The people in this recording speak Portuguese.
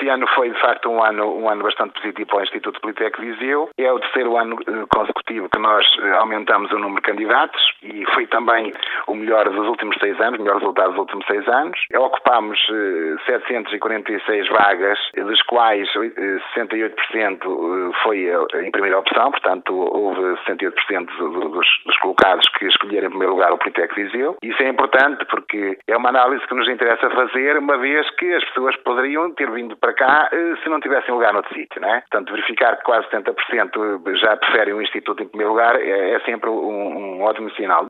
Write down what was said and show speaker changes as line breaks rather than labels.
Este ano foi, de facto, um ano bastante positivo para o Instituto Politécnico de Viseu. É o terceiro ano consecutivo que nós aumentamos o número de candidatos e foi também o melhor dos últimos 6 anos, o melhor resultado dos últimos 6 anos. Ocupámos 746 vagas, das quais 68% foi em primeira opção, portanto houve 68% dos colocados que escolheram em primeiro lugar o Politécnico de Viseu. Isso é importante porque é uma análise que nos interessa fazer, uma vez que as pessoas poderiam ter vindo para cá se não tivessem lugar noutro sítio, não é? Portanto, verificar que quase 70% já preferem o Instituto em primeiro lugar é sempre um ótimo sinal.